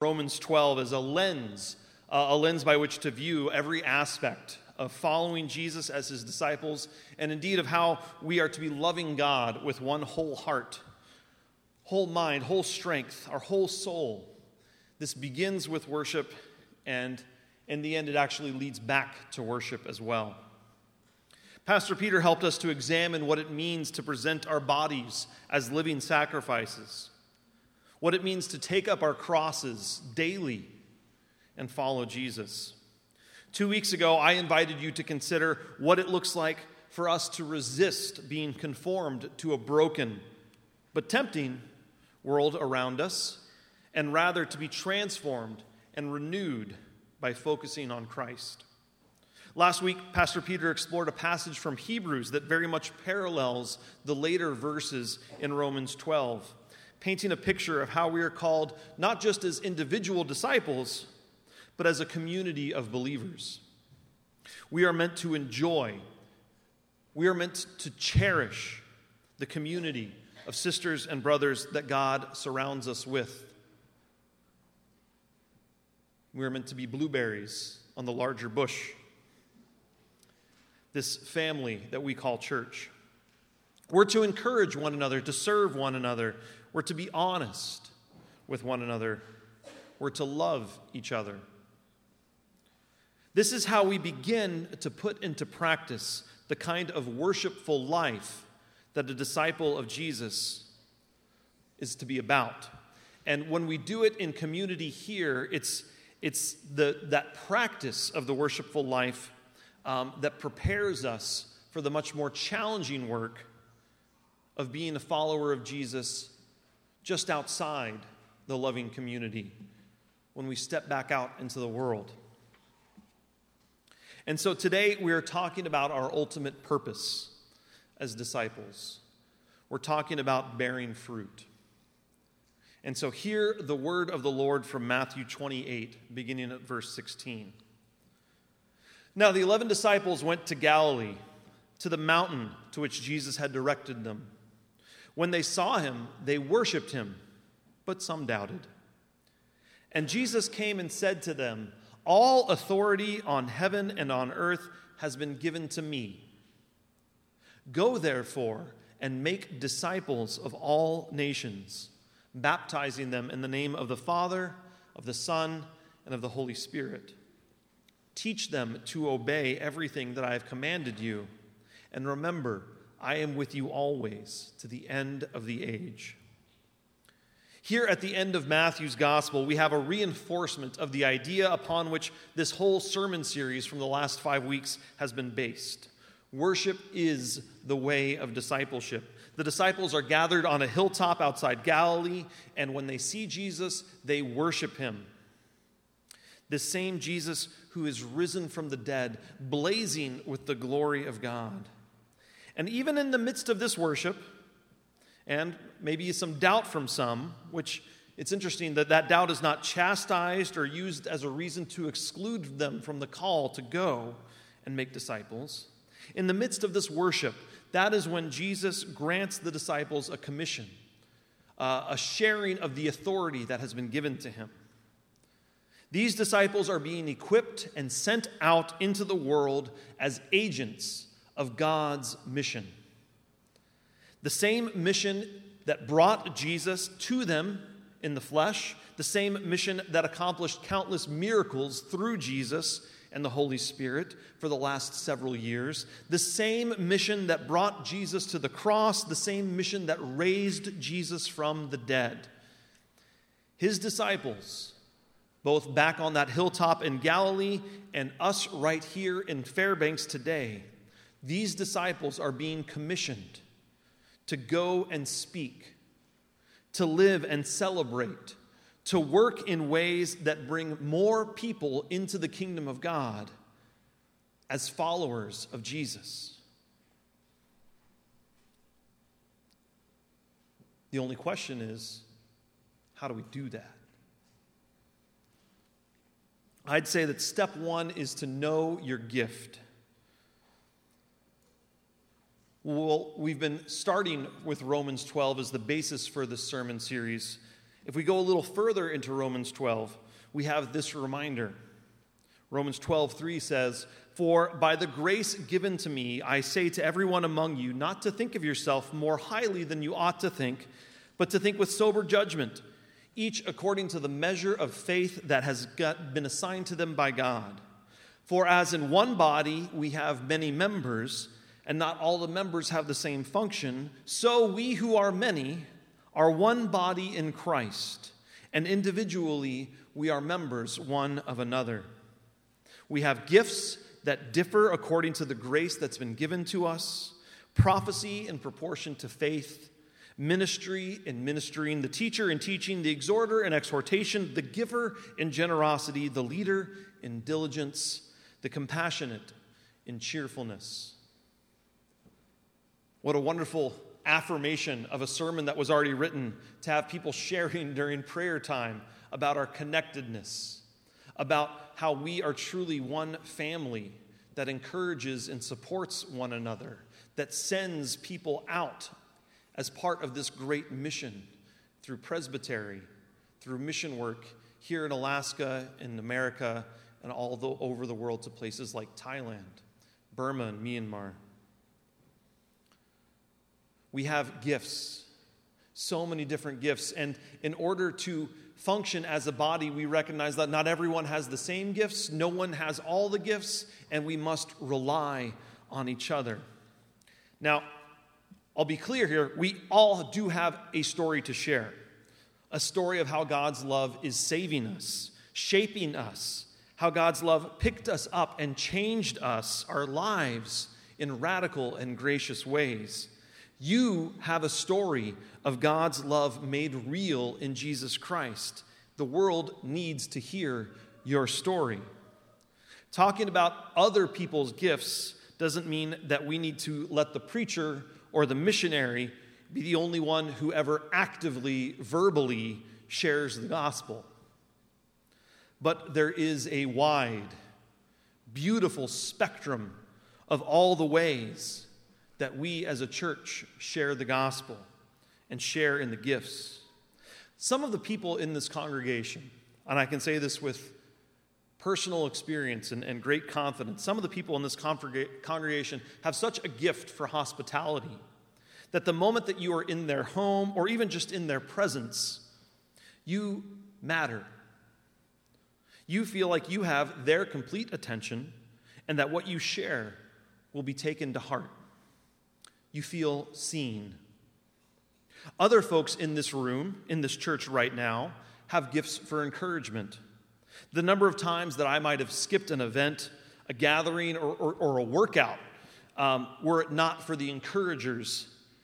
Romans 12 as a lens by which to view every aspect of following Jesus as his disciples, and indeed of how we are to be loving God with one whole heart, whole mind, whole strength, our whole soul. This begins with worship, and in the end, it actually leads back to worship as well. Pastor Peter helped us to examine what it means to present our bodies as living sacrifices, what it means to take up our crosses daily and follow Jesus. 2 weeks ago, I invited you to consider what it looks like for us to resist being conformed to a broken but tempting world around us, and rather to be transformed and renewed by focusing on Christ. Last week, Pastor Peter explored a passage from Hebrews that very much parallels the later verses in Romans 12, painting a picture of how we are called not just as individual disciples, but as a community of believers. We are meant to enjoy, we are meant to cherish the community of sisters and brothers that God surrounds us with. We are meant to be blueberries on the larger bush, this family that we call church. We're to encourage one another, to serve one another. We're to be honest with one another. We're to love each other. This is how we begin to put into practice the kind of worshipful life that a disciple of Jesus is to be about. And when we do it in community here, it's that practice of the worshipful life that prepares us for the much more challenging work of being a follower of Jesus just outside the loving community when we step back out into the world. And so today we are talking about our ultimate purpose as disciples. We're talking about bearing fruit. And so hear the word of the Lord from Matthew 28, beginning at verse 16. Now the 11 disciples went to Galilee, to the mountain to which Jesus had directed them. When they saw him, they worshipped him, but some doubted. And Jesus came and said to them, "All authority on heaven and on earth has been given to me. Go therefore and make disciples of all nations, baptizing them in the name of the Father, of the Son, and of the Holy Spirit. Teach them to obey everything that I have commanded you. And remember, I am with you always to the end of the age." Here at the end of Matthew's gospel, we have a reinforcement of the idea upon which this whole sermon series from the last 5 weeks has been based. Worship is the way of discipleship. The disciples are gathered on a hilltop outside Galilee, and when they see Jesus, they worship him. This same Jesus who is risen from the dead, blazing with the glory of God. And even in the midst of this worship, and maybe some doubt from some, which it's interesting that doubt is not chastised or used as a reason to exclude them from the call to go and make disciples. In the midst of this worship, that is when Jesus grants the disciples a commission, a sharing of the authority that has been given to him. These disciples are being equipped and sent out into the world as agents of God's mission. The same mission that brought Jesus to them in the flesh, the same mission that accomplished countless miracles through Jesus and the Holy Spirit for the last several years, the same mission that brought Jesus to the cross, the same mission that raised Jesus from the dead. His disciples, both back on that hilltop in Galilee and us right here in Fairbanks today, these disciples are being commissioned to go and speak, to live and celebrate, to work in ways that bring more people into the kingdom of God as followers of Jesus. The only question is, how do we do that? I'd say that step one is to know your gift. Well, we've been starting with Romans 12 as the basis for this sermon series. If we go a little further into Romans 12, we have this reminder. Romans 12:3 says, "For by the grace given to me, I say to everyone among you, not to think of yourself more highly than you ought to think, but to think with sober judgment, each according to the measure of faith that has been assigned to them by God. For as in one body we have many members, and not all the members have the same function, so we who are many are one body in Christ, and individually we are members one of another. We have gifts that differ according to the grace that's been given to us, prophecy in proportion to faith, ministry in ministering, the teacher in teaching, the exhorter in exhortation, the giver in generosity, the leader in diligence, the compassionate in cheerfulness." What a wonderful affirmation of a sermon that was already written, to have people sharing during prayer time about our connectedness, about how we are truly one family that encourages and supports one another, that sends people out as part of this great mission through presbytery, through mission work here in Alaska, in America, and all over the world to places like Thailand, Burma, and Myanmar. We have gifts, so many different gifts, and in order to function as a body, we recognize that not everyone has the same gifts, no one has all the gifts, and we must rely on each other. Now, I'll be clear here, we all do have a story to share, a story of how God's love is saving us, shaping us, how God's love picked us up and changed us, our lives, in radical and gracious ways. You have a story of God's love made real in Jesus Christ. The world needs to hear your story. Talking about other people's gifts doesn't mean that we need to let the preacher or the missionary be the only one who ever actively, verbally shares the gospel. But there is a wide, beautiful spectrum of all the ways that we as a church share the gospel and share in the gifts. Some of the people in this congregation, and I can say this with personal experience and great confidence, some of the people in this congregation have such a gift for hospitality that the moment that you are in their home or even just in their presence, you matter. You feel like you have their complete attention and that what you share will be taken to heart. You feel seen. Other folks in this room, in this church right now, have gifts for encouragement. The number of times that I might have skipped an event, a gathering, or a workout, were it not for the encouragers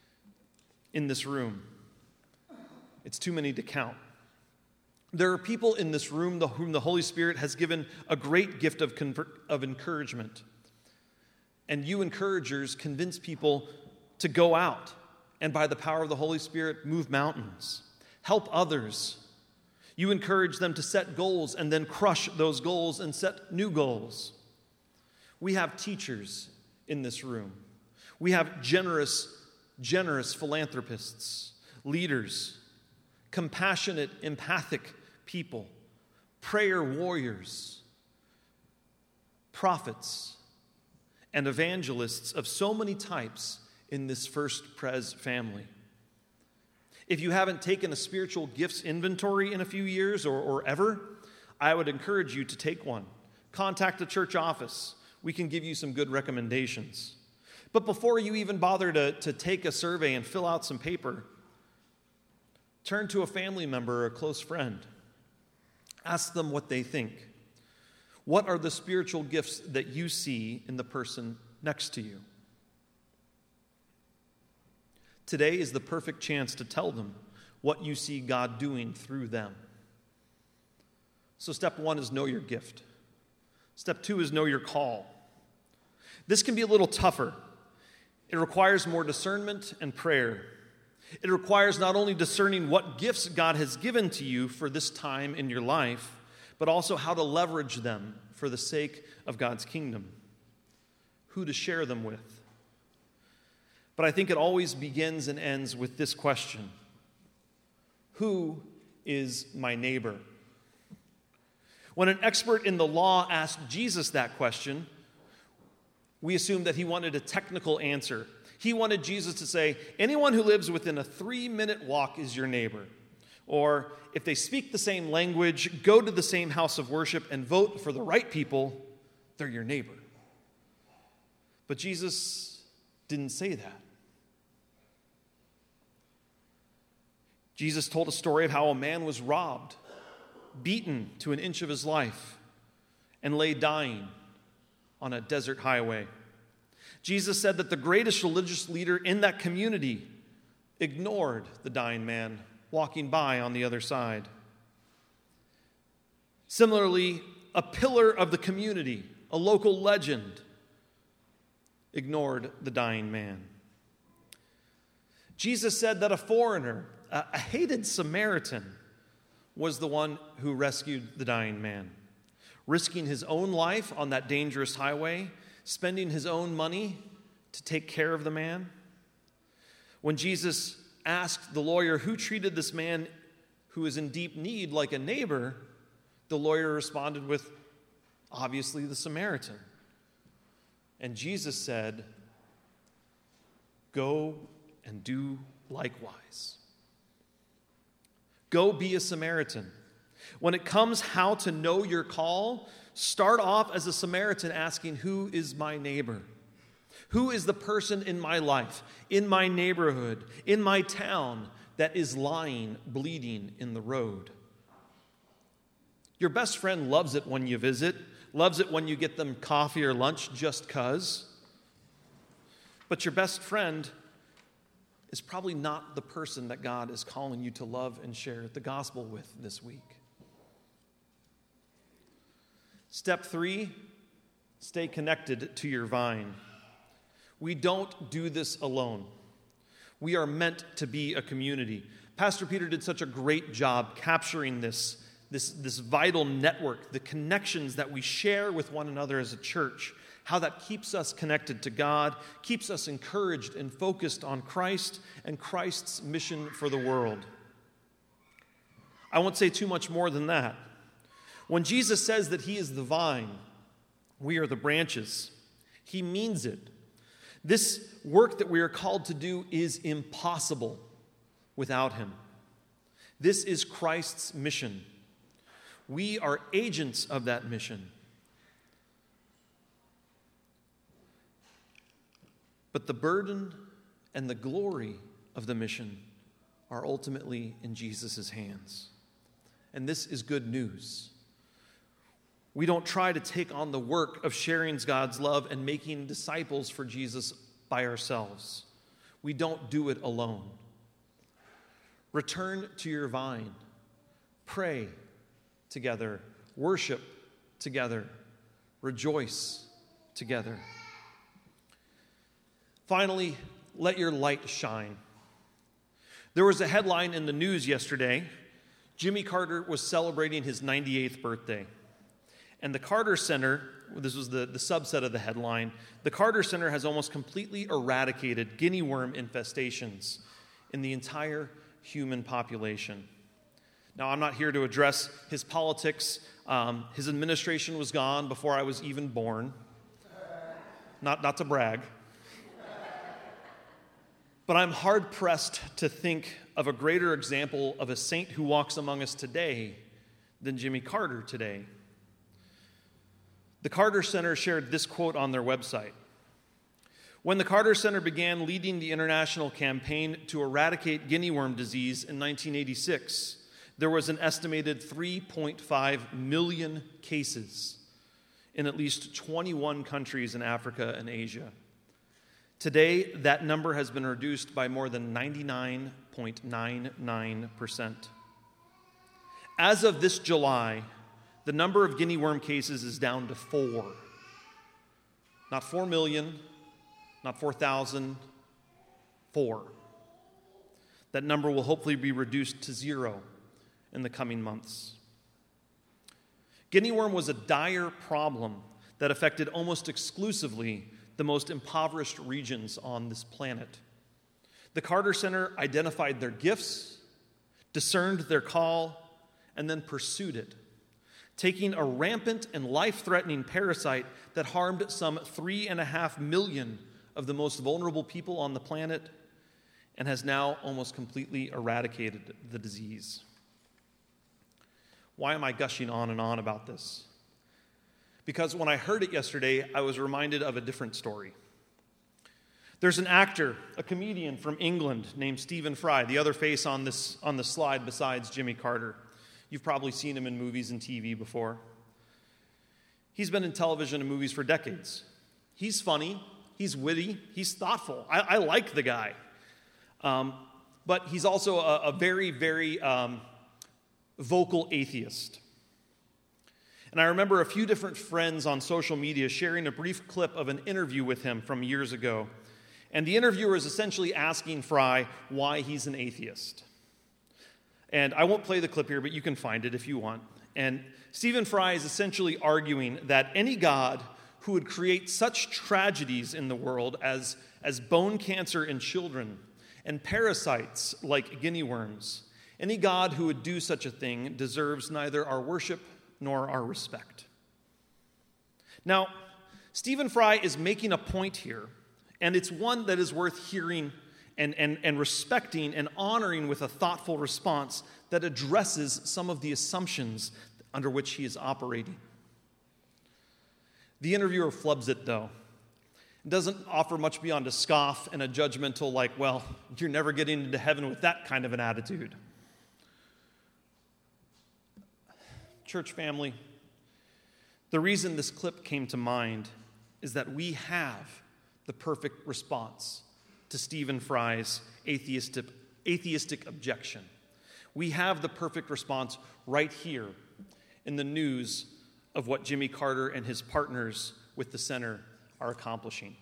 in this room. It's too many to count. There are people in this room whom the Holy Spirit has given a great gift of encouragement. And you encouragers convince people to go out and by the power of the Holy Spirit move mountains, help others. You encourage them to set goals and then crush those goals and set new goals. We have teachers in this room. We have generous philanthropists, leaders, compassionate, empathic people, prayer warriors, prophets, and evangelists of so many types in this First Pres family. If you haven't taken a spiritual gifts inventory in a few years or ever, I would encourage you to take one. Contact the church office. We can give you some good recommendations. But before you even bother to take a survey and fill out some paper, turn to a family member or a close friend. Ask them what they think. What are the spiritual gifts that you see in the person next to you? Today is the perfect chance to tell them what you see God doing through them. So step 1 is know your gift. Step 2 is know your call. This can be a little tougher. It requires more discernment and prayer. It requires not only discerning what gifts God has given to you for this time in your life, but also how to leverage them for the sake of God's kingdom, who to share them with. But I think it always begins and ends with this question: who is my neighbor? When an expert in the law asked Jesus that question, we assumed that he wanted a technical answer. He wanted Jesus to say, anyone who lives within a 3-minute walk is your neighbor. Or if they speak the same language, go to the same house of worship, and vote for the right people, they're your neighbor. But Jesus didn't say that. Jesus told a story of how a man was robbed, beaten to an inch of his life, and lay dying on a desert highway. Jesus said that the greatest religious leader in that community ignored the dying man walking by on the other side. Similarly, a pillar of the community, a local legend, ignored the dying man. Jesus said that a foreigner, a hated Samaritan, was the one who rescued the dying man, risking his own life on that dangerous highway, spending his own money to take care of the man. When Jesus asked the lawyer who treated this man who is in deep need like a neighbor, the lawyer responded with, obviously, the Samaritan. And Jesus said, go and do likewise. Go be a Samaritan. When it comes how to know your call, start off as a Samaritan asking, who is my neighbor? Who is the person in my life, in my neighborhood, in my town that is lying, bleeding in the road? Your best friend loves it when you visit, loves it when you get them coffee or lunch just 'cause. But your best friend is probably not the person that God is calling you to love and share the gospel with this week. Step 3, stay connected to your vine. We don't do this alone. We are meant to be a community. Pastor Peter did such a great job capturing this vital network, the connections that we share with one another as a church, how that keeps us connected to God, keeps us encouraged and focused on Christ and Christ's mission for the world. I won't say too much more than that. When Jesus says that he is the vine, we are the branches, he means it. This work that we are called to do is impossible without him. This is Christ's mission. We are agents of that mission. But the burden and the glory of the mission are ultimately in Jesus' hands. And this is good news. We don't try to take on the work of sharing God's love and making disciples for Jesus by ourselves. We don't do it alone. Return to your vine. Pray together. Worship together. Rejoice together. Finally, let your light shine. There was a headline in the news yesterday. Jimmy Carter was celebrating his 98th birthday. And the Carter Center, this was the subset of the headline, the Carter Center has almost completely eradicated guinea worm infestations in the entire human population. Now, I'm not here to address his politics. His administration was gone before I was even born. Not to brag. But I'm hard-pressed to think of a greater example of a saint who walks among us today than Jimmy Carter today. The Carter Center shared this quote on their website. When the Carter Center began leading the international campaign to eradicate guinea worm disease in 1986, there was an estimated 3.5 million cases in at least 21 countries in Africa and Asia. Today, that number has been reduced by more than 99.99%. As of this July, the number of guinea worm cases is down to 4. Not 4 million, not 4,000, 4. That number will hopefully be reduced to 0 in the coming months. Guinea worm was a dire problem that affected almost exclusively the most impoverished regions on this planet. The Carter Center identified their gifts, discerned their call, and then pursued it, taking a rampant and life-threatening parasite that harmed some 3.5 million of the most vulnerable people on the planet and has now almost completely eradicated the disease. Why am I gushing on and on about this? Because when I heard it yesterday, I was reminded of a different story. There's an actor, a comedian from England named Stephen Fry, the other face on the slide besides Jimmy Carter. You've probably seen him in movies and TV before. He's been in television and movies for decades. He's funny, he's witty, he's thoughtful. I like the guy. But he's also a very, very vocal atheist. And I remember a few different friends on social media sharing a brief clip of an interview with him from years ago. And the interviewer is essentially asking Fry why he's an atheist. And I won't play the clip here, but you can find it if you want. And Stephen Fry is essentially arguing that any God who would create such tragedies in the world as bone cancer in children and parasites like guinea worms, any God who would do such a thing deserves neither our worship nor our respect. Now, Stephen Fry is making a point here, and it's one that is worth hearing and respecting and honoring with a thoughtful response that addresses some of the assumptions under which he is operating. The interviewer flubs it, though. It doesn't offer much beyond a scoff and a judgmental, like, well, you're never getting into heaven with that kind of an attitude. Church family, the reason this clip came to mind is that we have the perfect response to Stephen Fry's atheistic objection. We have the perfect response right here in the news of what Jimmy Carter and his partners with the center are accomplishing.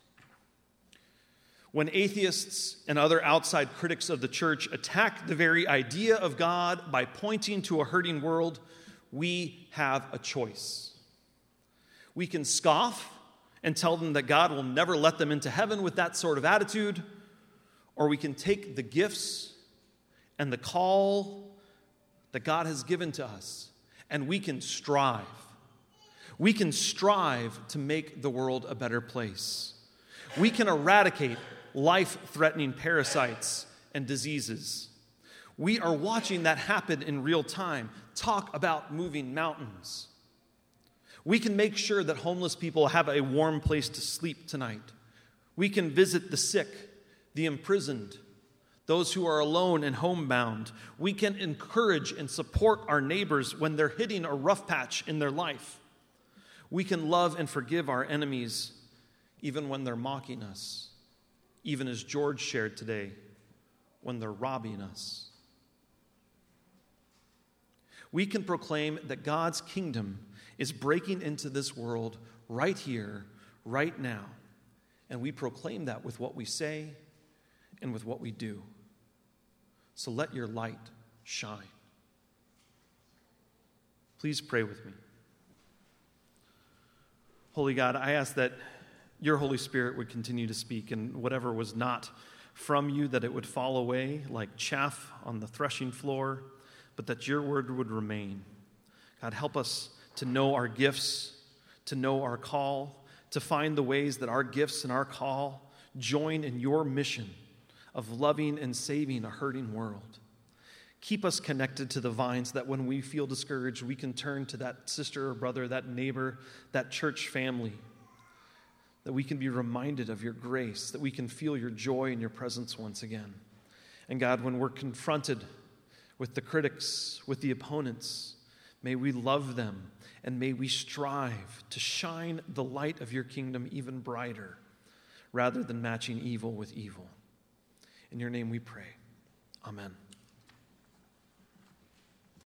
When atheists and other outside critics of the church attack the very idea of God by pointing to a hurting world, we have a choice. We can scoff and tell them that God will never let them into heaven with that sort of attitude, or we can take the gifts and the call that God has given to us, and we can strive. We can strive to make the world a better place. We can eradicate life-threatening parasites and diseases. We are watching that happen in real time. Talk about moving mountains. We can make sure that homeless people have a warm place to sleep tonight. We can visit the sick, the imprisoned, those who are alone and homebound. We can encourage and support our neighbors when they're hitting a rough patch in their life. We can love and forgive our enemies even when they're mocking us, even as George shared today, when they're robbing us. We can proclaim that God's kingdom is breaking into this world right here, right now. And we proclaim that with what we say and with what we do. So let your light shine. Please pray with me. Holy God, I ask that your Holy Spirit would continue to speak, and whatever was not from you, that it would fall away like chaff on the threshing floor, but that your word would remain. God, help us to know our gifts, to know our call, to find the ways that our gifts and our call join in your mission of loving and saving a hurting world. Keep us connected to the vines that when we feel discouraged, we can turn to that sister or brother, that neighbor, that church family, that we can be reminded of your grace, that we can feel your joy and your presence once again. And God, when we're confronted with the critics, with the opponents, may we love them, and may we strive to shine the light of your kingdom even brighter, rather than matching evil with evil. In your name we pray. Amen.